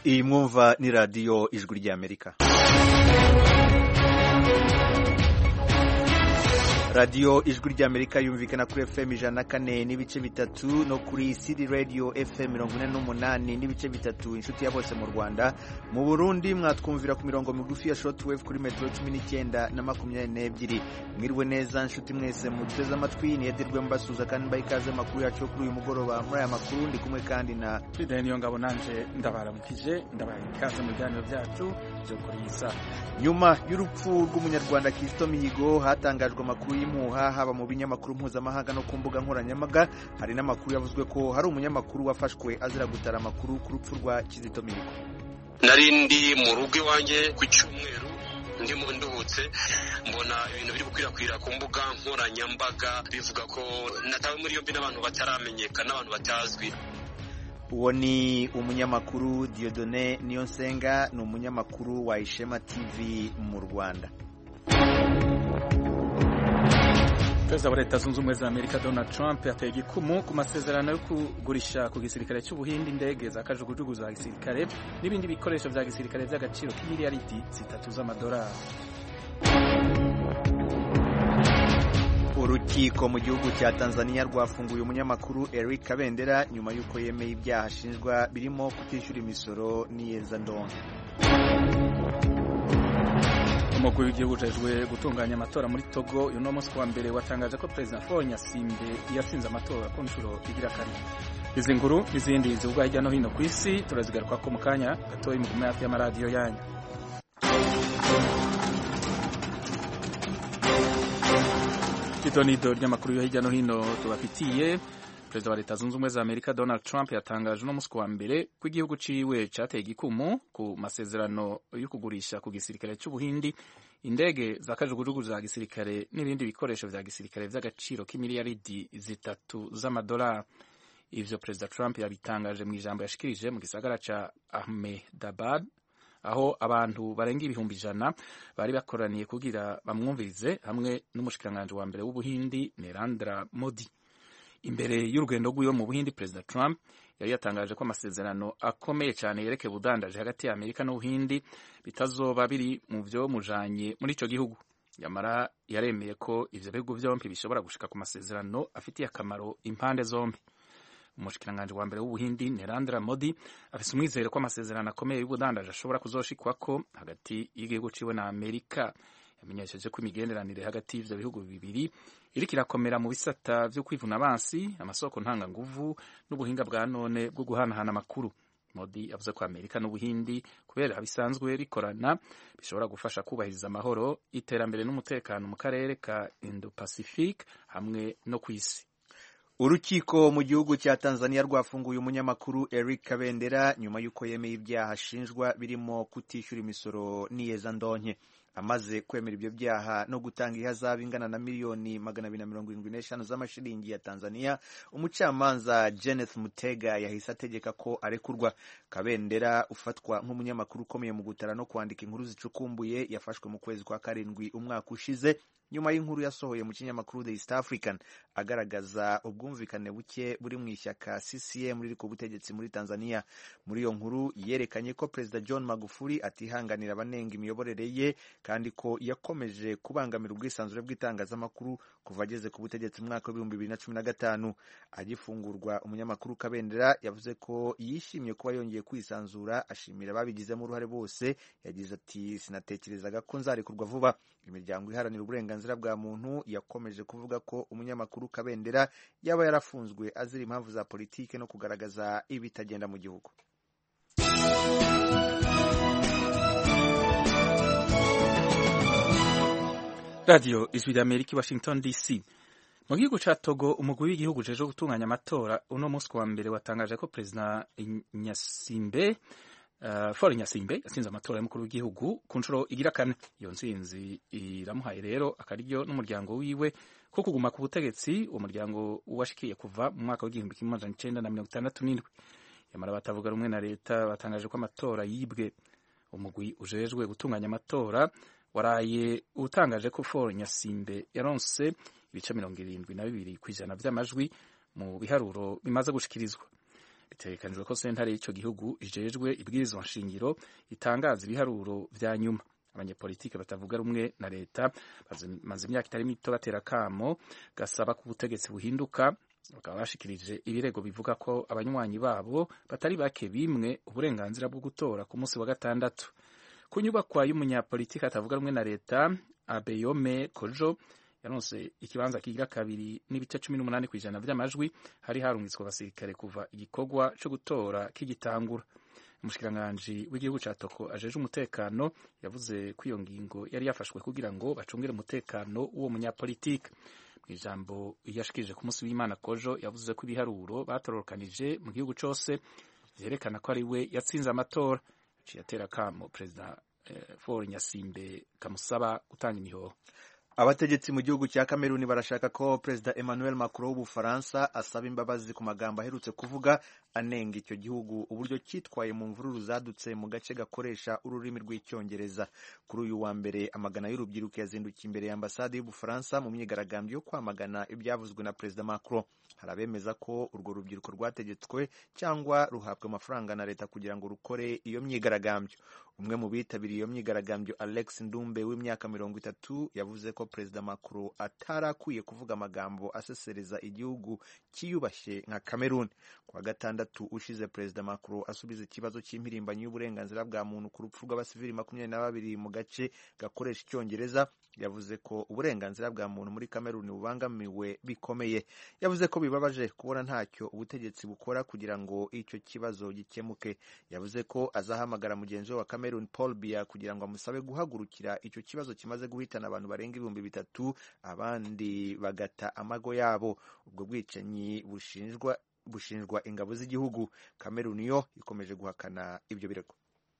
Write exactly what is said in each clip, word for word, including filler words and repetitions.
Iyi mwumva ni radiyo ijwi ry'Amerika. radiyo ijwi ry'Amerika yumvikana kuri F M ijana na kane n'ibice bitatu no kuri City Radio F M mirongo ine n'umunani n'ibice bitatu inshuti ya bose mu Rwanda. Mu Burundi mwatwumvira ku mirongo migufi ya shortwave kuri metero cumi n'icyenda na makumyabiri n'ebyiri. Mwiriwe neza nshuti mwese muteze amatwi, niyedirwe mbasuza kandi mbaye ikaze makuru yacu kuri uyu mugoroba. Muri aya makuru ndi kumwe kandi na Daniel Ngabo, nanje ndabaramukije ndabaye ikaze mu biganiro byacu byo kuri isa. Nyuma y'urupfu rw'umunyarwanda Kristo Mihigo hatangajwe amakuru y'impuha haba mu binyamakuru mpuzamahanga no ku mbuga nkoranyambaga. Hari n'amakuru yavuzwe ko hari umunyamakuru wafashwe azira gutara amakuru ku rupfu rwa Kizito Mihigo. Narindi mu rugo iwanjye ku cyumweru ndimo nduhutse mbona ibintu biri gukwirakwira ku mbuga nkoranyambaga bivuga ko natawe muri yombi n'abantu bataramenyekana, n'abantu batazwi. Uwo ni umunyamakuru Dieudonné Niyonsenga, ni umunyamakuru wa Ishema T V mu Rwanda. Perezida wa Leta Zunze Ubumwe za Amerika Donald Trump yateye igikumu ku masezerano yo kugurisha ku gisirikare cy'Ubuhindi indege za kajugujugu za gisirikare n'ibindi bikoresho vya gisirikare vy'agaciro k'imiliyaridi zitatu z'amadolari. Urukiko mu gihugu cya Tanzania rwafunguye umunyamakuru Eric Kabendera nyuma y'uko yemeye ibyaha ashinjwa birimo kutishyura imisoro n'iyezandonke. Umugwi w'igihugu ujejwe gutunganya amatora muri Togo uno munsi wa mbere watangaje ko President Faure Nyasimbe yasinze amatora ku nshuro igira kabiri. Izi nkuru n'izindi zivugwa hirya no hino ku isi turazigaruka ko mu kanya gatoya mu hafi y'amaradiyo yanyu. Idonido ry'amakuru yo hirya no hino tubafitiye. Perezida wa Leta Zunze Ubumwe za Amerika Donald Trump yatangaje uno munsi wa mbere ko igihugu ciwe cateye igikumu ku masezerano yo kugurisha ku gisirikare cy'Ubuhindi indege za kajugujugu za gisirikare n'ibindi bikoresho vya gisirikare vy'agaciro k'imiliyaridi zitatu z'amadolari. Ivyo Perezida Trump yabitangaje mu ijambo yashikirije mu gisagara ca Ahmedabad, aho abantu barenga ibihumbi ijana bari bakoraniye kugira bamwumvirize hamwe n'umushikiranganje wa mbere w'Ubuhindi Narendra Modi. Imbere y'urugendo rw'iyo mu Buhindi, Perezida Trump yari yatangaje ko amasezerano akomeye cyane yerekeye ubudandaje hagati ya Amerika n'Ubuhindi bitazoba biri mu vyo mujanye muri ico gihugu. Yamara yaremeye ko ivyo bihugu vyompi bishobora gushika ku masezerano afitiye akamaro impande zombi. Umushikiranganje wa mbere w'Ubuhindi Narendra Modi afise umwizero ko amasezerano akomeye y'ubudandaje ashobora kuzoshikwako hagati y'igihugu ciwe na Amerika. Yamenyesheje ko imigenderanire hagati y'ivyo bihugu bibiri iriko irakomera mu bisata vyo kwivuna abansi, amasoko ntanganguvu n'ubuhinga bwa none bwo guhanahana amakuru. Modi yavuze ko Amerika n'Ubuhindi kubera bisanzwe bikorana bishobora gufasha kubahiriza amahoro, iterambere n'umutekano mu karere ka Indo-Pacific hamwe no kw'isi. Urukiko mu gihugu cya Tanzania rwafunguye umunyamakuru Eric Kabendera nyuma y'uko yemeye ibyaha ashinjwa birimo kutishyura imisoro n'iyezandonke. Amaze kwemera ibyo byaha no gutanga ihazabu ingana na miliyoni magana abiri na mirongo irindwi n'eshanu z'amashiringi ya Tanzania, umucamanza Kenneth Mutega yahise ategeka ko arekurwa. Kabendera ufatwa nk'umunyamakuru ukomeye mu gutara no kwandika inkuru zicukumbuye yafashwe mu kwezi kwa karindwi umwaka ushize nyuma y'inkuru yasohoye mu kinyamakuru The East African agaragaza ubwumvikane buke buri mu ishyaka C C M riri ku butegetsi muri Tanzania. Muri iyo nkuru yerekanye ko Perezida John Magufuli atihanganira abanenga imiyoborere ye kandi ko yakomeje kubangamira ubwisanzure bw'itangazamakuru kuva ageze ku butegetsi mu mwaka w'ibihumbi bibiri na cumi na gatanu. Agifungurwa, umunyamakuru Kabendera yavuze ko yishimiye kuba yongeye kwisanzura, ashimira ababigizemo uruhare bose. Yagize ati, sinatekerezaga ko nzarekurwa vuba. Imiryango iharanira uburenganzira bwa muntu yakomeje kuvuga ko umunyamakuru Kabendera yaba yarafunzwe azira impamvu za politike no kugaragaza ibitagenda mu gihugu. Radio Ijwi ry'Amerika, Washington D C. Mu gihugu ca Togo, umugwi w'igihugu uje gutunganya amatora uno munsi wa mbere watangaje ko President Nyasimbe Uh, Faure Nyasimbe yasinze amatora y'umukuru w'igihugu ku nshuro igira kane. Iyo nsinzi iramuhaye rero akaryo n'umuryango wiwe ko kuguma ku butegetsi, uwo muryango washikiye kuva mu mwaka w'igihumbi kimwe amajana icenda na mirongo itandatu n'indwi. Yamara batavuga rumwe na leta batangaje ko amatora yibwe. Umugwi ujejwe gutunganya amatora waraye utangaje ko Faure Nyasimbe yaronse ibice mirongo irindwi na bibiri kw'ijana vy'amajwi mu biharuro bimaze gushikirizwa. bitegekanijwe ko sentare y'ico gihugu ijejwe ibwirizwa nshingiro itangaza ibiharuro vya nyuma. Abanyepolitike batavuga rumwe na leta maze imyaka itari mito batera kamo gasaba ko ubutegetsi buhinduka, bakaba bashikirije ibirego bivuga ko abanywanyi babo batari bake bimwe uburenganzira bwo gutora ku munsi wa gatandatu. Ku nyubakwa y'umunyapolitike atavuga rumwe na leta Abeyome Kojo yaronse ikibanza kigira kabiri n'ibice cumi n'umunani kw'ijana vy'amajwi, hari harungitswe abasirikare kuva igikorwa co gutora kigitangura. Umushikiranganji w'igihugu ca Togo ajeje umutekano yavuze ko iyo ngingo yari yafashwe kugira ngo bacungire umutekano w'uwo munyapolitike. Mu ijambo yashikirije ku munsi w'Imana, Kojo yavuze ko ibiharuro batororokanije mu gihugu cose vyerekana ko ari we yatsinze amatora. Aciye atera kamo Perezida eh, Faure Nyasimbe kamusaba gutanga imihoho. Abategetsi mu gihugu cya Kameruni barashaka ko Perezida Emmanuel Macron w'Ubufaransa asaba imbabazi ku magambo aherutse kuvuga anenga icyo gihugu uburyo cyitwaye mu mvururu zadutse mu gace gakoresha ururimi rw'icyongereza. Kuri uyu wa mbere amagana y'urubyiruko yazindukiye imbere ya ambasade y'Ubufaransa mu myigaragambyo yo kwamagana ibyavuzwe na Perezida Macron. Hari abemeza ko urwo rubyiruko rwategetswe cyangwa ruhabwa amafaranga na leta kugira ngo rukore iyo myigaragambyo. Umwe mu bitabiriye iyo myigaragambyo, Alex Ndumbe w'imyaka mirongo itatu, yavuze ko Perezida Macron atarakwiye kuvuga amagambo asesereza igihugu cyiyubashye nka Cameroon. Kwa gatandatu ushize Perezida Macron asubiza ikibazo cy'impirimbanyi y'uburenganzira bwa muntu ku rupfu rw'abasivili makumyabiri na babiri mu gace gakoresha icyongereza, yavuze ko uburenganzira bwa muntu muri Cameroon bubangamiwe bikomeye. Yavuze ko bibabaje kubona ntacyo ubutegetsi bukora kugira ngo icyo kibazo gikemuke. Yavuze ko azahamagara mugenzi we wa Cameroon Paul Biya kugira ngo amusabe guhagurukira icyo kibazo kimaze guhitana abantu barenga ibihumbi bitatu, abandi bagata amago yabo. Ubwo bwicanyi bushinjwa bushinjwa ingabo z'igihugu. Cameroon yo ikomeje guhakana ibyo birego.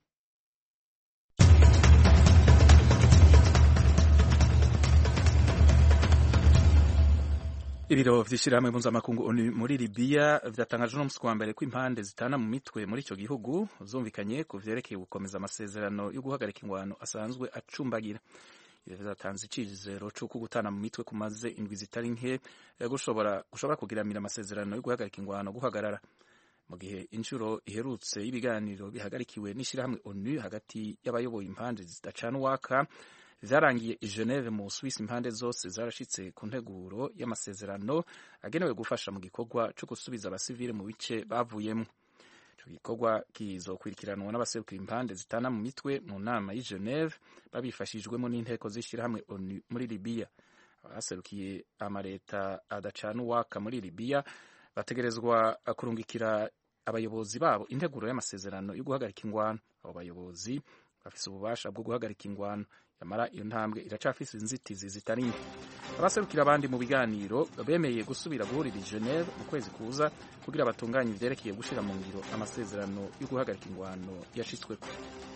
Ibiro vy'ishirahamwe mpuzamakungu ONU muri Libya vyatangaje no musi wa mbere ko impande zitana mu mitwe muri ico gihugu zumvikanye ku vyerekeye gukomeza amasezerano yo guhagarika ingwano asanzwe acumbagira. Ivyo vyatanze icizero c'uko gutana mu mitwe kumaze indwi zitari nke gushobora gushobora kugiramira amasezerano yo guhagarika ingwano guhagarara. Mu gihe inshuro iherutse y'ibiganiro bihagarikiwe n'ishirahamwe ONU hagati y'abayoboye impande zidacana uwaka vyarangiye i Geneve mu Swiss, impande zose zarashitse ku nteguro y'amasezerano agenewe gufasha mu gikorwa cyo gusubiza abasivile mu bice bavuyemo. Ico gikorwa kizokwirikiranwa n'abaserukira impande zitana mu mitwe mu nama y'i Geneve babifashijwemo n'inteko z'ishirahamwe ONU muri Libya. Abaserukiye amareta adacana uwaka muri Libya bategerezwa kurungikira abayobozi babo integuro y'amasezerano yo guhagarika ingwano. Abo bayobozi bafise ububasha bwo guhagarika ingwano, yamara iyo ntambwe iracafise inzitizi zitari nke. Abaserukira abandi mu biganiro bemeye gusubira guhurira i Geneve mu kwezi kuza kugira batunganye ivyerekeye gushira mu ngiro amasezerano yo guhagarika ingwano yashitsweko.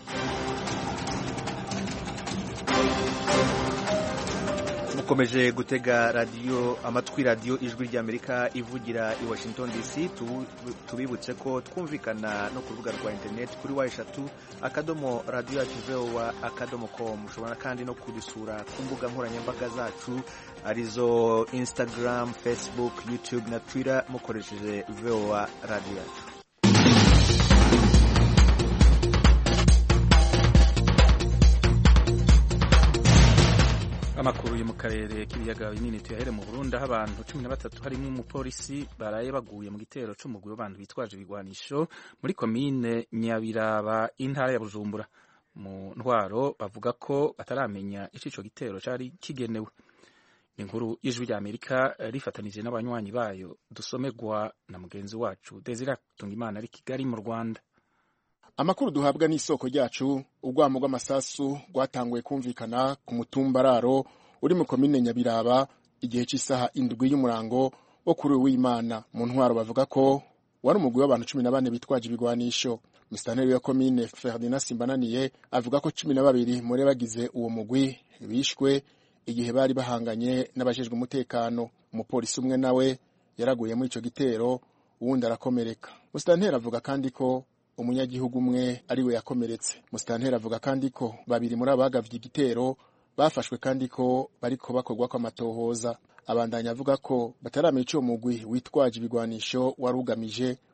Mukomeje gutega radio amatwi radio ijwi ry'Amerika ivugira i Washington D C. Tubibutse ko twumvikana no ku rubuga rwa internet kuri wa eshatu akadomo radio yacu voa akadomo com. Mushobora kandi no kudusura ku mbuga nkoranyambaga zacu arizo Instagram, Facebook, YouTube na Twitter mukoresheje voa radio yacu. Amakuru yo mu karere k'ibiyaga binini tuyahere mu Burundi, aho abantu cumi na batatu harimo umupolisi baraye baguye mu gitero c'umugwi w'abantu bitwaje ibigwanisho muri komine Nyabiraba intara ya Bujumbura. Mu ntwaro bavuga ko bataramenya ico ico gitero cari kigenewe. Inkuru y'ijwi rya Amerika rifatanije n'abanywanyi bayo dusomegwa na mugenzi wacu Desire Tungimana ari Kigali mu Rwanda. Amakuru duhabwa n'isoko ryacu, urwamo rw'amasasu rwatanguye kumvikana ku mutumbararo uri mu komine Nyabiraba igihe cy'isaha indwi y'umurango wo kuri w'Imana. Mu ntwaro bavuga ko wari umugwi w'abantu cumi na bane bitwaje ibigwanisho. Musitanteri wa komine Ferdinand Simbananiye avuga ko cumi na babiri muri bagize uwo mugwi bishwe igihe bari bahanganye n'abajejwe umutekano. Umupolisi umwe nawe yaraguye muri ico gitero, uwundi arakomereka. Musitanteri avuga kandi ko umunyagihugu umwe ari we yakomeretse. Musitanteri avuga kandi ko babiri muri abagavye igitero bafashwe kandi ko bariko bakorwa kwa matohoza. Abandanya avuga ko bataramenya ico mugwi witwaje ibigwanisho warugamije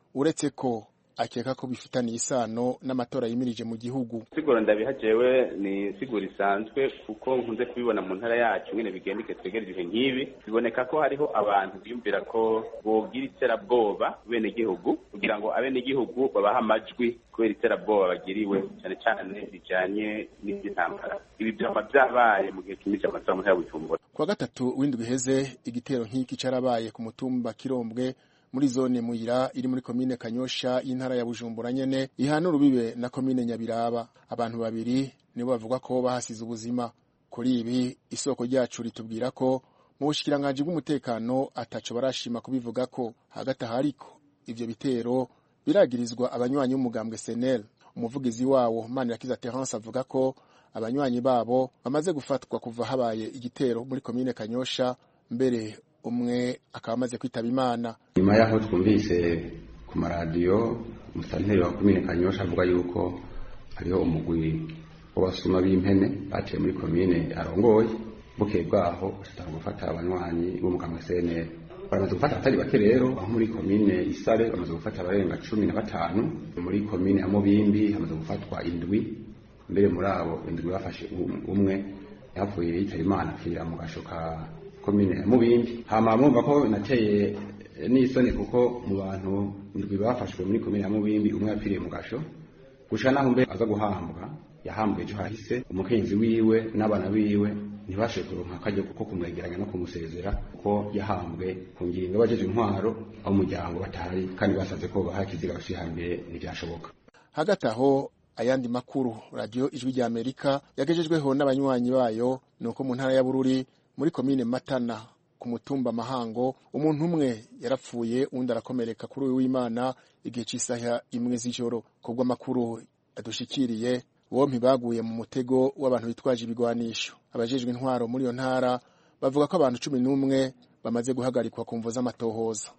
uretse ko akeka ko bifitaniye isano n'amatora yimirije mu gihugu. Siguro ndabihajewe ni siguro isanzwe kuko nkunze kubibona mu ntara yacu nyene bigendeke twegereje nk'ibi biboneka ko hariho abantu biyumvira ko bogira iterabwoba bene gihugu kugira ngo abene gihugu babaha amajwi kubera iterabwoba bagiriwe cyane cyane bijanye n'iby'intambara. Ibi byaba byabaye mu gihe kimije amatora mu ntara ya Bujumbura. Kwa gatatu w'indwi heze igitero nk'iki carabaye ku mutumba Kirombwe muri zone Muyira iri muri komine Kanyosha y'intara ya Bujumbura nyene ihana urubibe na komine Nyabiraba. Abantu babiri nibo bavuga ko bahasize ubuzima. Kuri ibi isoko ryacu ritubwira ko mu bushikiranganje bw'umutekano ataco barashima kubivuga ko hagati hariko ivyo bitero biragirizwa abanywanyi b'umugambwe S N L. Umuvugizi wawo Manirakiza Terence avuga ko abanywanyi babo bamaze gufatwa kuva habaye igitero muri komine Kanyosha, mbere umwe akaba amaze kwitaba Imana. Nyuma yaho twumvise ku maradiyo musanteri wa komine Kanyosha avuga yuko hariho umugwi w'abasuma b'impene baciye muri komine arongoye, bukeye bwaho bashaka gufata abanywanyi b'umugambwe S N L. Bamaze gufata atari bake rero, aho muri komine Isare bamaze gufata abarenga cumi na batanu, muri komine ya Mubimbi hamaze gufatwa indwi, mbere muri abo indwi bafashe umwe yapfuye yitaba Imana apfira mu gasho ka komine ya Mubimbi. Hama mwumva ko nateye n'isoni kuko mu bantu indwi bafashwe muri komine ya Mubimbi umwe yapfiriye mu gasho, gusha naho mbe aza guhambwa yahambwe ejo hahise. Umukenzi wiwe n'abana biwe ntibashe kuronka akajya kuko kumwegeranya no kumusezera kuko yahambwe ku ngingo bajeje intwaro aho umuryango batari kandi basaze ko bahakiziga bashihambire ntibyashoboka. Hagati aho ayandi makuru radio Ijwi rya Amerika yagejejweho n'abanywanyi bayo nuko mu ntara ya Bururi muri komine Matana ku mutumba Mahango umuntu umwe yarapfuye undi arakomereka kuri uyu w'Imana igihe cy'isaha imwe z'ijoro. Kubwo makuru adushikiriye bompi baguye mu mutego w'abantu bitwaje ibigwanisho. Abajejwe intwaro muri yo ntara bavuga ko abantu cumi n'umwe bamaze guhagarikwa ku mvo z'amatohoza.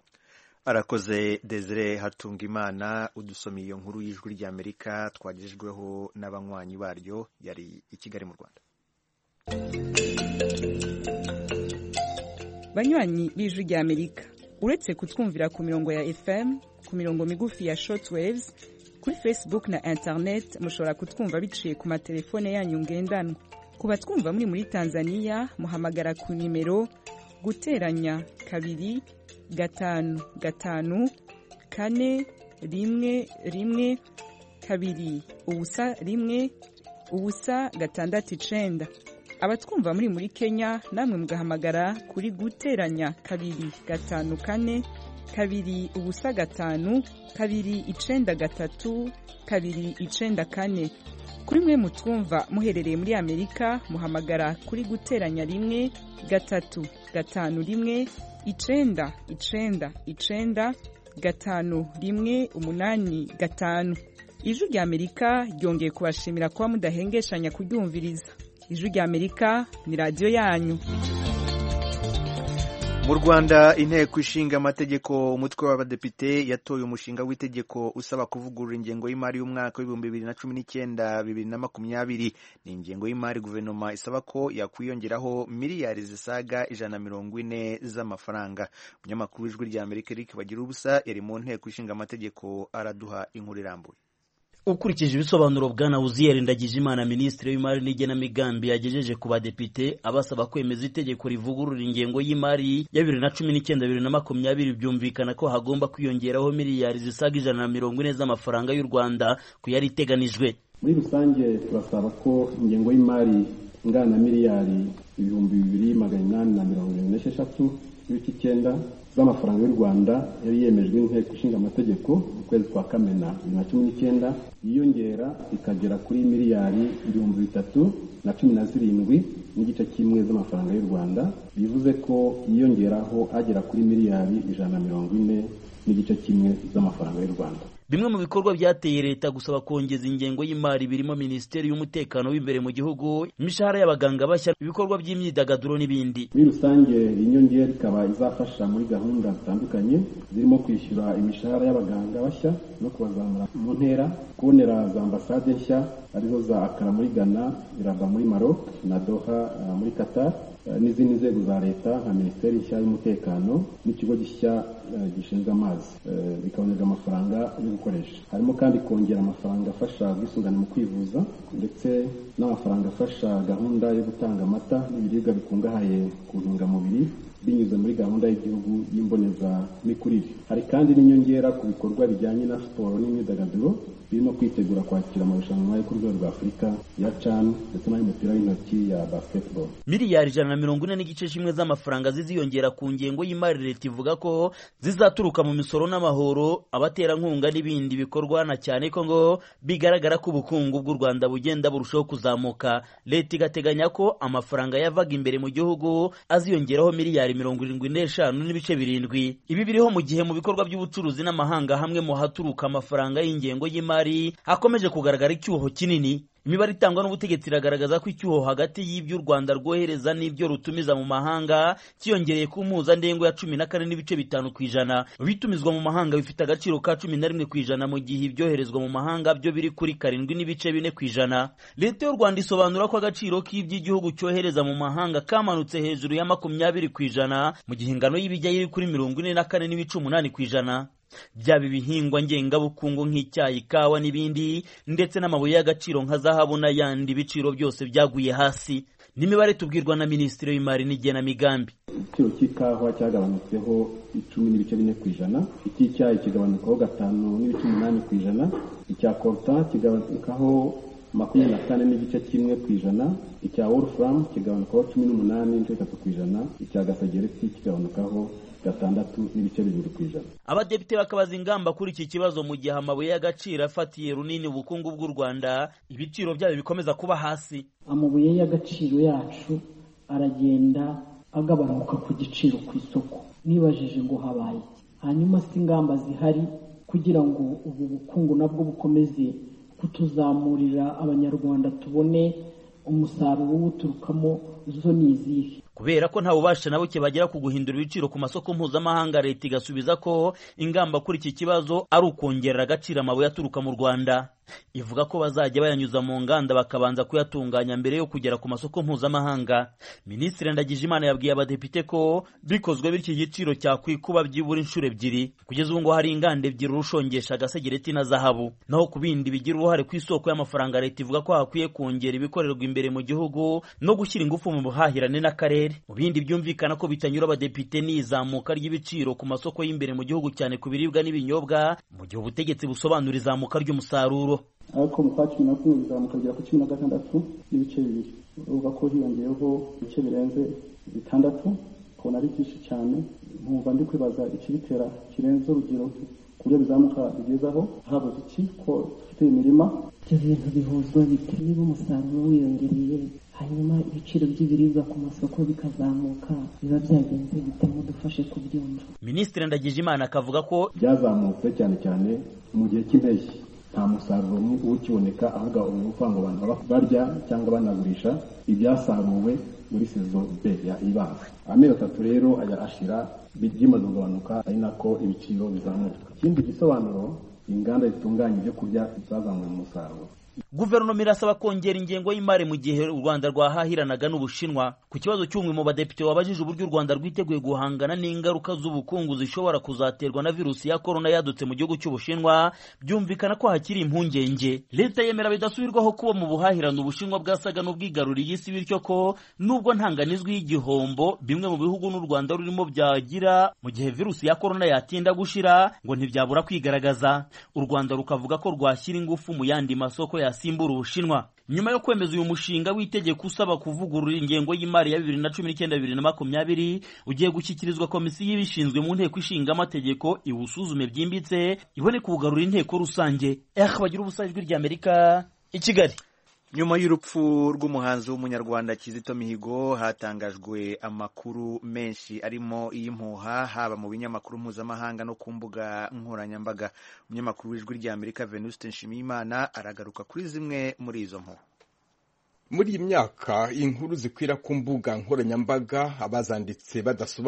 Arakoze Desire Hatungimana udusomye iyo nkuru y'Ijwi rya Amerika twagejejweho n'abanywanyi baryo yari i Kigali mu Rwanda. Banywanyi b'Ijwi rya Amerika, uretse kutwumvira ku mirongo ya F M, ku mirongo migufi ya shortwaves, kuri Facebook na internet mushobora kutwumva biciye ku matelefone yanyu ngendanwa. Kuba twumva muri muri Tanzania muhamagara ku nimero guteranya kabiri gatanu gatanu kane rimwe rimwe kabiri ubusa rimwe ubusa gatandatu icenda. Abatwumva muri muri Kenya namwe mugahamagara kuri guteranya kabiri gatanu kane kabiri ubusa gatanu kabiri icenda gatatu kabiri icenda kane. Kuri mwe mutwumva muherereye muri Amerika muhamagara kuri guteranya rimwe gatatu gatanu rimwe icenda icenda icenda gatanu rimwe umunani gatanu. Ijwi rya Amerika ryongeye kubashimira kuba mudahengeshanya kuryumviriza. Ijwi rya Amerika ni radio yanyu. Mu Rwanda inteko ishinga amategeko umutwe w'abadepite yatoye umushinga w'itegeko usaba kuvugurura ingengo y'imari y'umwaka w'ibihumbi bibiri na cumi n'icyenda bibiri na makumyabiri. Ni ingengo y'imari guverinoma isaba ko yakwiyongeraho miliyari zisaga ijana na mirongo ine z'amafaranga. Umunyamakuru w'Ijwi rya Amerika Eric Bagirubusa yari mu nteko ishinga amategeko araduha inkuru irambuye. Ukurikije ibisobanuro bwana Uzziel Ndagijimana Minisitiri w'Imari n'Igenamigambi yagejeje ku badepite abasaba kwemeza itegeko rivugurura ingengo y'imari ya bibiri na cumi n'icyenda bibiri na makumyabiri, byumvikana ko hagomba kwiyongeraho miliyari zisaga ijana na mirongo ine z'amafaranga y'u Rwanda ku yari iteganijwe. Muri rusange turasaba ko ingengo y'imari ingana miliyari ibihumbi bibiri magana inani na mirongo irindwi n'esheshatu n'ibice icyenda z'amafaranga y'u Rwanda yari yemejwe n'inteko ishinga amategeko mu kwezi kwa Kamena bibiri na cumi n'icyenda yiyongera ikagera kuri miliyari ibihumbi bitatu na cumi na zirindwi n'igice kimwe z'amafaranga y'u Rwanda, bivuze ko yiyongeraho agera kuri miliyari ijana na mirongo ine n'igice kimwe z'amafaranga y'u Rwanda. Bimwe mu bikorwa byateye leta gusaba kongeza ingengo y'imari birimo Minisiteri y'Umutekano w'imbere mu gihugu, imishahara y'abaganga bashya, ibikorwa by'imyidagaduro n'ibindi. Muri rusange inyongera ikaba izafasha muri gahunda zitandukanye zirimo kwishyura imishahara y'abaganga bashya no kubazamura mu ntera, kubonera za ambasade nshya arizo za Accra muri Ghana, Rabat muri Maroc na Doha uh, muri Qatar, uh, n'izindi nzego za leta nka Minisiteri nshya y'Umutekano n'ikigo gishya gishinzwe amazi bikabonerwa amafaranga yo gukoresha. Harimo kandi kongera amafaranga afasha ubwisungane mu kwivuza ndetse n'amafaranga afasha gahunda yo gutanga amata n'ibiribwa bikungahaye ku ntungamubiri binyuze muri gahunda y'igihugu y'imbonezamikurire. Hari kandi n'inyongera ku bikorwa bijyanye na siporo n'imyidagaduro birimo kwitegura kwakira amarushanwa yo ku rwego rwa Afurika ya CHAN ndetse n'ay'umupira w'intoki ya basketball. Miliyari ijana na mirongo ine n'igice kimwe z'amafaranga ziziyongera ku ngengo y'imari leta ivuga ko zizaturuka mu misoro n'amahoro, abaterankunga n'ibindi bikorwa, na cyane ko ngo bigaragara ko ubukungu bw'u Rwanda bugenda burushaho kuzamuka. Leta igateganya ko amafaranga yavaga imbere mu gihugu aziyongeraho miliyari mirongo irindwi n'eshanu n'ibice birindwi. Ibi biriho mu gihe mu bikorwa by'ubucuruzi n'amahanga hamwe mu haturuka amafaranga y'ingengo y'imari hakomeje kugaragara icyuho kinini. Imibare itangwa n'ubutegetsi iragaragaza ko icyuho hagati y'ibyo u Rwanda rwohereza n'ibyo rutumiza mu mahanga cyiyongereye ku mpuzandengo ya cumi na kane n'ibice bitanu ku ijana. Bitumizwa mu mahanga bifite agaciro ka cumi na rimwe ku ijana mu gihe ibyoherezwa mu mahanga byo biri kuri karindwi n'ibice bine ku ijana. Leta y'u Rwanda isobanura ko agaciro k'iby'igihugu cyohereza mu mahanga kamanutse hejuru ya makumyabiri ku ijana mu gihe ingano y'ibijya iri kuri mirongo ine na kane n'ibice umunani ku ijana. Byaba ibihingwa ngengabukungu nk'icyayi, ikawa n'ibindi ndetse n'amabuye y'agaciro nka zahabu n'ayandi biciro byose byaguye hasi. N'imibare tubwirwa na Minisitiri w'Imari n'Igenamigambi. Igiciro cy'ikawa cyagabanutseho icumi n'ibice bine ku ijana, icy'icyayi kigabanukaho gatanu n'ibice umunani ku ijana, icya coltan kigabanukaho makumyabiri na kane n'igice kimwe ku ijana, icya Wolfram kigabanukaho cumi n'umunani n'ibice bitatu ku ijana, icya gasagereti kigabanukaho gatandatu n'ibice bibiri ku ijana. Abadepite bakabaza ingamba kuri iki kibazo mu gihe amabuye y'agaciro afatiye runini ubukungu bw'u Rwanda, ibiciro byayo bikomeza kuba hasi. Amabuye y'agaciro yacu aragenda agabanuka ku giciro ku isoko. Nibajije ngo habaye hanyuma si ingamba zihari kugira ngo ubu bukungu nabwo bukomeze kutuzamurira abanyarwanda tubone umusaruro uturukamo zo nizihe. Kubera ko nta bubasha na buke bagira ku guhindura ibiciro ku masoko mpuzamahanga, leta igasubiza ko ingamba kuri iki kibazo ari ukongerera agaciro amabuye aturuka mu Rwanda. Ivuga ko bazajya bayanyuza mu nganda bakabanza kuyatunganya mbere yo kugera ku masoko mpuzamahanga. Minisitiri Ndagijimana yabwiye abadepite ko bikozwe bityo igiciro cyakwikuba byibura inshuro ebyiri. Kugeza ubu ngo hari inganda ebyiri urushongesha, gasegereti na zahabu. Naho ku bindi bigira uruhare ku isoko y'amafaranga, leta ivuga ko hakwiye kongera ibikorerwa imbere mu gihugu no gushyira ingufu mu buhahirane n'akarere. Mu bindi byumvikana ko bitanyura abadepite ni izamuka ry'ibiciro ku masoko y'imbere mu gihugu, cyane ku biribwa n'ibinyobwa, mu gihe ubutegetsi busobanura izamuka ry'umusaruro. Ariko mu kwa cumi na kumwe bizamuka kugera ku cumi na gatandatu n'ibice bibiri. Uvuga ko hiyongeyeho ibice birenze bitandatu, kubona ari byinshi cyane. Nkumva ndi kwibaza ikibitera kirenze urugero ku buryo bizamuka bigezaho. Habuze iki ko dufite imirima? Ibyo bintu bihuzwa bite? Niba umusaruro wiyongereye hanyuma ibiciro by'ibiribwa ku masoko bikazamuka, biba byagenze bite? Mudufashe kubyumva. Minisitiri Ndagijimana akavuga ko byazamutse cyane cyane mu gihe cy'impeshyi. Nta musaruro ukiboneka, ahubwo uvuga ngo abantu barya cyangwa banagurisha ibyasaruwe muri sezo B ya ibanza. Amezi atatu rero ajya ashira bimaze kugabanuka, ari nako ibiciro bizamuka. Ikindi gisobanuro, inganda zitunganya ibyo kurya zazamuye umusaruro. Guverinoma irasaba kongera ingengo y'imari mu gihe u Rwanda rwahahiranaga n'Ubushinwa. Ku kibazo cy'umwe mu badepite wabajije uburyo u Rwanda rwiteguye guhangana n'ingaruka z'ubukungu zishobora kuzaterwa na virusi ya korona yadutse mu gihugu cy'Ubushinwa, byumvikana ko hakiri impungenge. Leta yemera bidasubirwaho kuba mu buhahirane Ubushinwa bwasaga n'ubwigaruriye isi, bityo ko nubwo ntanganizwi y'igihombo bimwe mu bihugu n'u Rwanda rurimo byagira mu gihe virusi ya korona yatinda gushira, ngo ntibyabura kwigaragaza. U Rwanda rukavuga ko rwashyira ingufu mu yandi masoko yasimbura Ubushinwa. Nyuma yo kwemeza uyu mushinga w'itegeko usaba kuvugurura ingengo y'imari ya bibiri na cumi n'icyenda bibiri na makumyabiri, ugiye gushyikirizwa komisiyo ibishinzwe mu nteko ishinga amategeko iwusuzume byimbitse, ibone kugarura inteko rusange. Eh bagira ubusajwi ry'Amerika i Kigali. Nyuma y'urupfu rw'umuhanzi w'umunyarwanda Kizito Mihigo, hatangajwe amakuru menshi arimo iy'impuha haba mu binyamakuru mpuzamahanga no ku mbuga nkoranyambaga. Umunyamakuru w'Ijwi ry'Amerika Venuste Nshimiyimana aragaruka kuri zimwe muri izo mpuha. Muri iyi myaka inkuru zikwira ku mbuga nkoranyambaga abazanditse badasobanura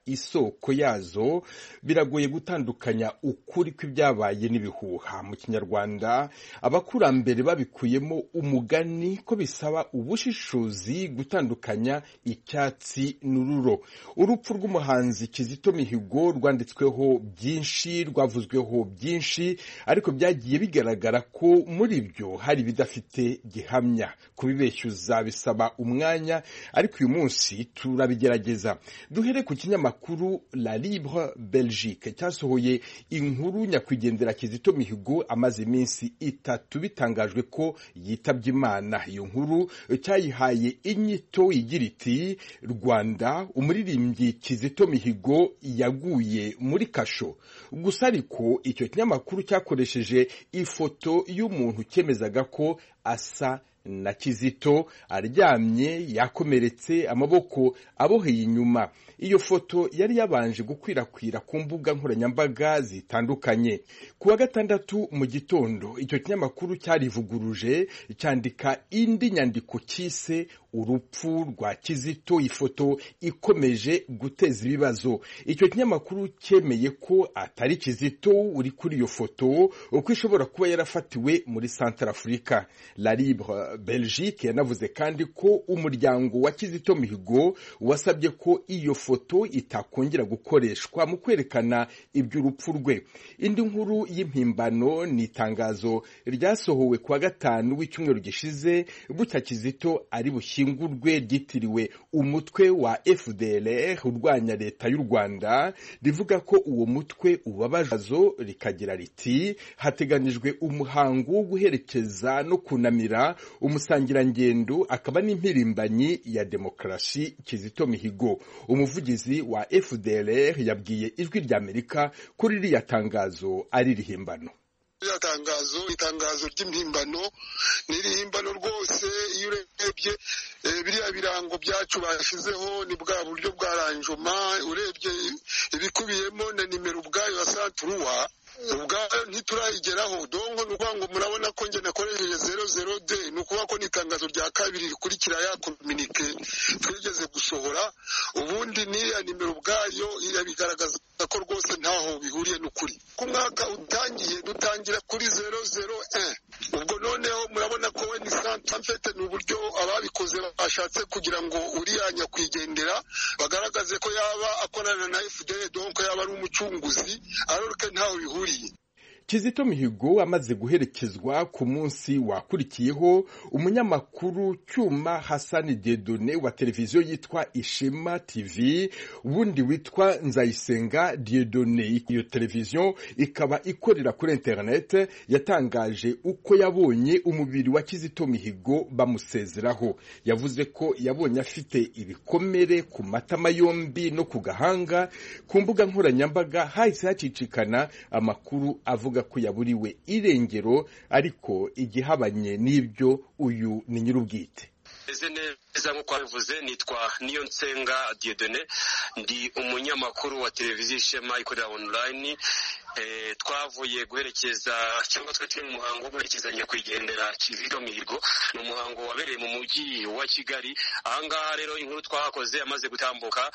isoko yazo biragoye gutandukanya ukuri kw'ibyabaye n'ibihuha. Mu Kinyarwanda abakurambere babikuyemo umugani ko bisaba ubushishozi gutandukanya icyatsi n'ururo. Urupfu rw'umuhanzi Kizito Mihigo rwanditsweho byinshi, rwavuzweho byinshi, ariko byagiye bigaragara ko muri byo hari bidafite gihamya. Kubibeshyuza bisaba umwanya, ariko uyu munsi turabigerageza. Duhere ku kinyamakuru La Libre Belgique cyasohoye inkuru nyakwigendera Kizito Mihigo amaze iminsi itatu bitangajwe ko yitabye Imana. Iyo nkuru cyayihaye inyito igira iti Rwanda, umuririmbyi Kizito Mihigo yaguye muri kasho. Gusa ariko icyo kinyamakuru cyakoresheje ifoto y'umuntu cyemezaga ko asa na Kizito aryamye yakomeretse, amaboko aboheye inyuma. Iyo foto yari yabanje gukwirakwira ku mbuga nkoranyambaga zitandukanye. Ku wa gatandatu mu gitondo icyo kinyamakuru cyarivuguruje cyandika indi nyandiko cyise urupfu rwa Kizito, ifoto ikomeje guteza ibibazo. Icyo kinyamakuru cyemeye ko atari Kizito uri kuri iyo foto, uko ishobora kuba yarafatiwe muri Centrafrica. La Libre Belgique yanavuze kandi ko umuryango wa Kizito Mihigo wasabye ko iyo foto itakongera gukoreshwa mu kwerekana iby'urupfu rwe. Indi nkuru y'impimbano ni itangazo ryasohowe ku wa gatanu w'icyumweru gishize bucya Kizito ari bushyingurwe, ryitiriwe umutwe wa F D L R urwanya leta y'u Rwanda, rivuga ko uwo mutwe ubabazo, rikagira riti hateganijwe umuhango wo guherekeza no kunamira umusangirangendo akaba n'impirimbanyi ya demokarasi Kizito Mihigo. Umuvugizi wa F D L R yabwiye Ijwi ry'Amerika kuri ririya tangazo ari rihimbano. Iriya tangazo itangazo ry'impimbano n'irihimbano rwose. Iyo urebye biriya birango byacu bashizeho ni bwa buryo bwa ranjoma, urebye ibikubiyemo na nimero ubwayo ya santuruwa ubwayo ntiturayigeraho. donko nukuvuga ngo murabona ko nge nakoresheje zero zero de, nukuvuga ko n'itangazo rya kabiri rikurikira ya komunike twigeze gusohora. Ubundi n'iya nimero ubwayo irabigaragaza ko rwose ntaho bihuriye n'ukuri. Ku mwaka utangiye dutangira kuri zero zero un, ubwo noneho murabona ko we ni santamfete, ni uburyo ababikoze bashatse kugira ngo uriya nyakwigendera bagaragaze ko yaba akorana na F D L, donko yaba ari umucunguzi, ariko ntaho bihuriye. Kizito Mihigo amaze guherekezwa ku munsi wakurikiyeho, umunyamakuru Cyuma Hassan Dieudonné wa televiziyo yitwa Ishema T V, ubundi witwa Nzayisenga Dieudonné. Iyo televiziyo ikaba ikorera kuri internet, yatangaje uko yabonye umubiri wa Kizito Mihigo bamusezeraho. Yavuze ko yabonye afite ibikomere ku matama yombi no ku gahanga. Ku mbuga nkoranyambaga hahise hacicikana amakuru avuga ko yaburiwe irengero, ariko igihabanye n'ibyo uyu ni nyirubwite. Eze neza nk'uko wabivuze, nitwa Niyonsenga Dieudonné, ndi umunyamakuru wa televiziyo Ishema ikorera online. E, twavuye guherekeza cyangwa twe turi mu muhango wo guherekeza nyakwigendera Kizito Mihigo. Ni umuhango wabereye mu mujyi wa Kigali. Ahangaha rero inkuru twahakoze amaze gutambuka,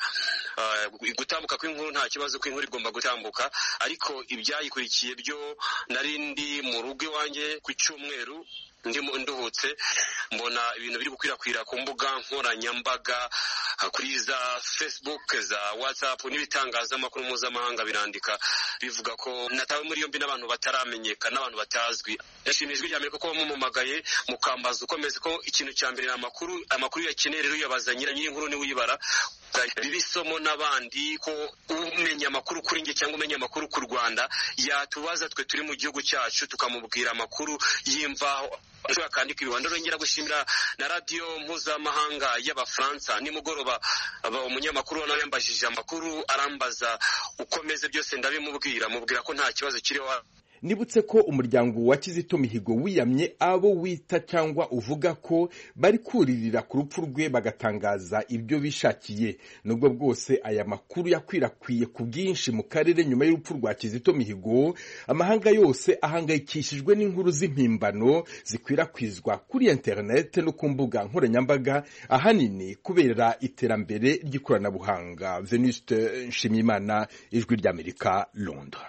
uh, gutambuka kw'inkuru nta kibazo, kw'inkuru igomba gutambuka, ariko ibyayikurikiye byo narindi mu rugo iwanjye ku cyumweru ndimo nduhutse, mbona ibintu biri gukwirakwira ku mbuga nkoranyambaga, kuri za Facebook, za WhatsApp n'ibitangazamakuru mpuzamahanga birandika bivuga ko natawe muri yombi n'abantu bataramenyekana, n'abantu batazwi. Yashimijwe cyane kuko bamumagaye mukambaza ukomeze ko ikintu cya mbere amakuru amakuru yakeneye rero yabaza nyiri inkuru ni uyibara bibisomo n'abandi ko umenya amakuru kuri nge cyangwa umenya amakuru ku Rwanda yatubaza twe turi mu gihugu cyacu tukamubwira amakuru yimvaho. Akandika ibihanda rongera gushimira na radio mpuzamahanga y'Abafaransa. Nimugoroba umunyamakuru nawe yambajije amakuru arambaza ukomeze byose ndabimubwira, mubwira ko nta kibazo kiriho. nibutse ko umuryango wa Kizito Mihigo wiyamye abo wita cyangwa uvuga ko bari kuririra ku rupfu rwe bagatangaza ibyo bishakiye. Nubwo bwose aya makuru yakwirakwiye ku bwinshi mu karere nyuma y'urupfu rwa Kizito Mihigo, amahanga yose ahangayikishijwe n'inkuru z'impimbano zikwirakwizwa kuri internet no ku mbuga nkoranyambaga, ahanini kubera iterambere ry'ikoranabuhanga. Venuste Nshimiyimana, Ijwi ry'Amerika, Londres.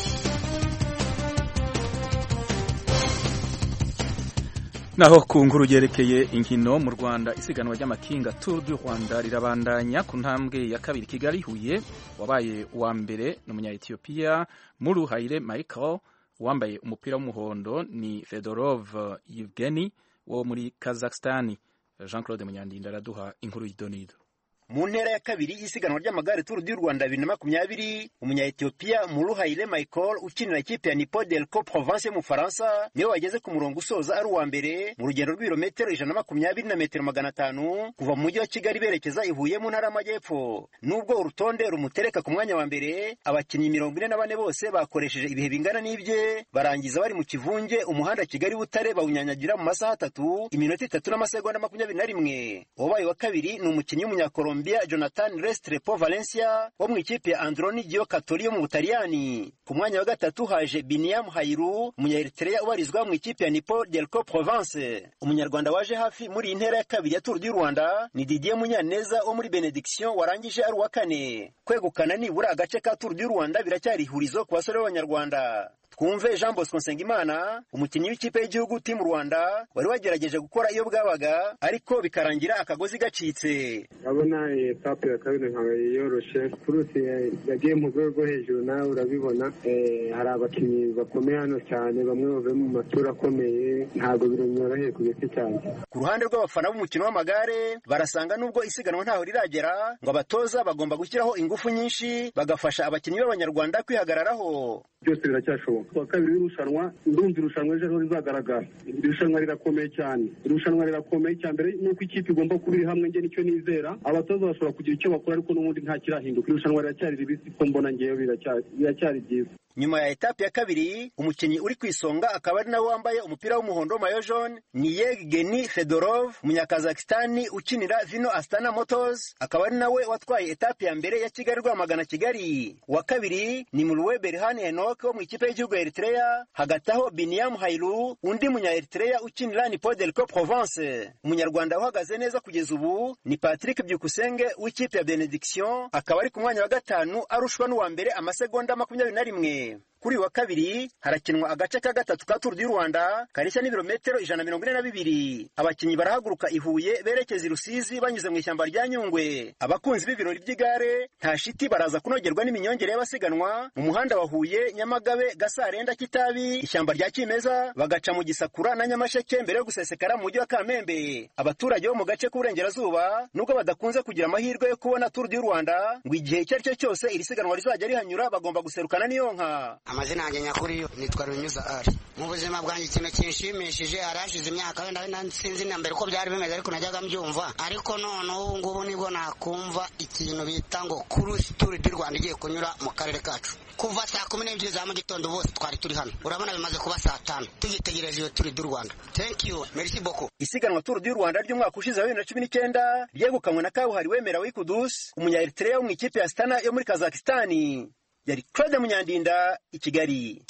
Naho ku nkuru yerekeye inkino mu Rwanda, isiganwa ry'amakinga Tour du Rwanda rirabandanya ku ntambwe ya kabiri. Kigali Huye wabaye uwa mbere n'umunya Ethiopia Muruhaire Michael, wambaye umupira w'umuhondo ni Fedorov Yevgeny wo muri Kazakhstan. Jean Claude Munyandinda araduha inkuru y'idonido. Mu ntera ya kabiri y'isiganwa ry'amagare Tour du Rwanda bibiri na makumyabiri, umunya Ethiopia Muruhaire Michael ukinira ikipe ya Nipo Delco Provence mu Faransa niwe wageze ku murongo usoza ari uwa mbere mu rugendo rw'ibirometero ijana na makumyabiri na metero magana atanu kuva mu mujyi wa Kigali berekeza i Huye mu ntara y'Amajyepfo. Nubwo urutonde rumutereka ku mwanya wa mbere, abakinnyi mirongo ine na bane bose bakoresheje ibihe bingana n'ibye, barangiza bari mu kivunge umuhanda Kigali Butare bawunyanyagira mu masaha atatu iminota itatu n'amasegonda makumyabiri na rimwe. Wabaye wa kabiri ni umukinnyi w'umunyakolombia Jonathan Restrepo Valencia wo mu ikipe ya Androni Giocattoli yo mu Butaliyani. Ku mwanya wa gatatu haje Biniam Hairu, umunya-Eritrea ubarizwa mu ikipe ya Nipo Delco Provence. Umunyarwanda waje hafi muri intera ya kabiri ya Tour du Rwanda ni Didier Munyaneza wo muri Benediction warangije ari uwa kane. Kwegukana nibura agace ka Tour du Rwanda biracyari ihurizo ku basore b'Abanyarwanda. Twumve Jean Bosco Nsengimana, umukinnyi w'ikipe y'igihugu Team Rwanda wari wagerageje gukora iyo bwabaga ariko bikarangira akagozi gacitse. Abona etape ya kabiri nka yoroshe kurusi yagiye mu rwego hejuru, nawe urabibona. Eh, hari abakinnyi bakomeye hano cyane, bamwe bave mu matura akomeye, ntabwo bironyoroheye ku giti cyane. Ku ruhande rw'abafana b'umukino w'amagare barasanga nubwo isiganwa ntaho riragera ngo abatoza bagomba gushyiraho ingufu nyinshi bagafasha abakinnyi b'Abanyarwanda kwihagararaho. Byose biracyashoboka. Kwa kabiri irushanwa, ndumva irushanwa ejo rizagaragara. Irushanwa rirakomeye cyane. Irushanwa rirakomeye cyane nuko ikipe igomba kuba iri hamwe, nge nicyo nizera. Abatoza bashobora kugira icyo bakora ariko n'ubundi nta kirahinduka. Irushanwa riracyari ribisi ko mbona ngewe biracyari biracyari byiza. Nyuma ya etape ya kabiri, umukinnyi uri kwisonga akaba ari nawe wambaye umupira w'umuhondo mayo jaune ni Yevgeny Fedorov, umunya-Kazakhstan ukinira Vino Astana Motors, akaba ari nawe watwaye etape ya mbere ya Kigali Rwamagana Kigali. Wa kabiri ni Mulwe Berhan Enoch wo mu ikipe y'igihugu ya Eritrea, hagati aho Biniam Hairu undi munya-Eritrea ukinira Nipo Delco Provence. Umunyarwanda uhagaze neza kugeza ubu ni Patrick Byukusenge w'ikipe ya Benediction, akaba ari ku mwanya wa gatanu arushwa n'uwa mbere amasegonda makumyabiri na rimwe. Kuri wa kabiri harakinwa agace ka gatatu ka Tour du Rwanda kareshya n'ibirometero ijana na mirongo ine na bibiri. Abakinnyi barahaguruka i Huye berekeza i Rusizi banyuze mu ishyamba rya Nyungwe. Abakunzi b'ibirori by'igare nta shiti baraza kunogerwa n'iminyongere y'abasiganwa mu muhanda wa Huye, Nyamagabe, Gasarenda, Kitabi, ishyamba rya Kimeza, bagaca mu Gisakura na Nyamasheke mbere yo gusesekara mu mujyi wa Kamembe. Abaturage bo mu gace k'uburengerazuba nubwo badakunze kugira amahirwe yo kubona Tour du Rwanda, ngo igihe icyo ari cyo cyose iri siganwa rizajya rihanyura bagomba guserukana n'iyo nka. Amazina yanjye nyakuri yo nitwa Runyuza Ari. Mu buzima bwanjye ikintu kinshimishije, arashize imyaka wenda sinzi na mbere uko byari bimeze ariko najyaga mbyumva, ariko none ubu ngubu nibwo nakumva ikintu bita ngo Cruise Tour du Rwanda igiye kunyura mu karere kacu. Kuva saa kumi n'ebyiri za mu gitondo bose twari turi hano, urabona bimaze kuba saa tanu tugitegereje iyo Tour du Rwanda. Thank you, merci beaucoup. Isiganwa Tour du Rwanda ry'umwaka ushize wa bibiri na cumi n'icyenda ryegukanywe na Kabuhari Wemera Wikudus, umunya-Eritrea wo mu ikipe ya Astana yo muri Kazakhstan. Yari Claude Munyandinda, i Kigali.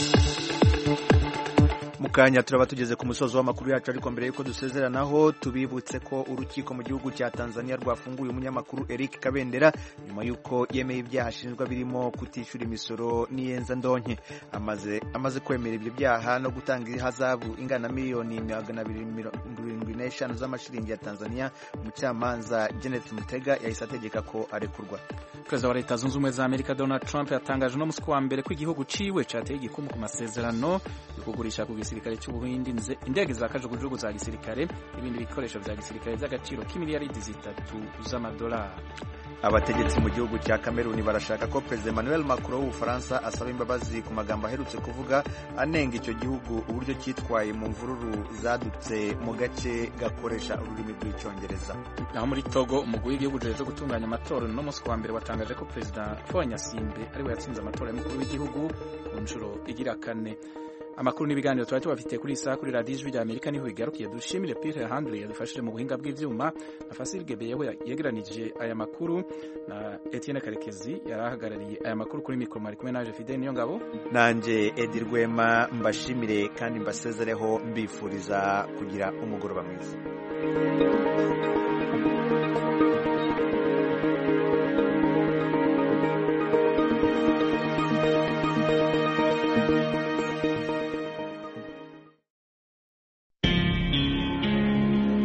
Mukanya turaba tugeze ku musozo w'amakuru yacu, ariko mbere yuko dusezeranaho tubibutse ko urukiko mu gihugu cya Tanzania rwafunguye umunyamakuru Eric Kabendera nyuma yuko yemeye ibyaha ashinjwa birimo kutishyura imisoro n'iyenza ndonke. Amaze amaze kwemera ibyo byaha no gutanga ihazabu ingana miliyoni magana abiri mirongo irindwi n'eshanu z'amashiringi ya Tanzania, umucamanza Janet Mutega yahise ategeka ko arekurwa. Perezida wa Leta Zunze Ubumwe za Amerika Donald Trump yatangaje no musi wa mbere ko igihugu ciwe cateye igikumu ku masezerano yo kugurisha ku gisirikare cy'Ubuhindi indege za kajugujugu za gisirikare ibindi bikoresho vya gisirikare by'agaciro k'imiliyaridi zitatu z'amadolari. abategetsi mu gihugu cya Kameruni barashaka ko Perezida Emmanuel Macron w'Ubufaransa asaba imbabazi ku magambo aherutse kuvuga anenga icyo gihugu uburyo cyitwaye mu mvururu zadutse mu gace gakoresha ururimi rw'icyongereza. Naho muri Togo umugwi w'igihugu ujejwe gutunganya amatora no munsi wa mbere watangaje ko Perezida Faure Nyasimbe ariwe yatsinze amatora y'umukuru w'igihugu mu nshuro igira kane. Amakuru n'ibiganiro twari tubafitiye kuri isa kuri Radio Ijwi rya Amerika niho bigarukiye. Dushimire Pierre Handley yadufashije mu buhinga bw'ivyuma na Fasil Gebeyeho yegeranije aya makuru na Etienne Karekezi yarahagarariye aya makuru kuri mikro mari kumwe naje Fidel Niyongabo nanje Edi Rwema mbashimire kandi mbasezereho mbifuriza kugira umugoroba mwiza.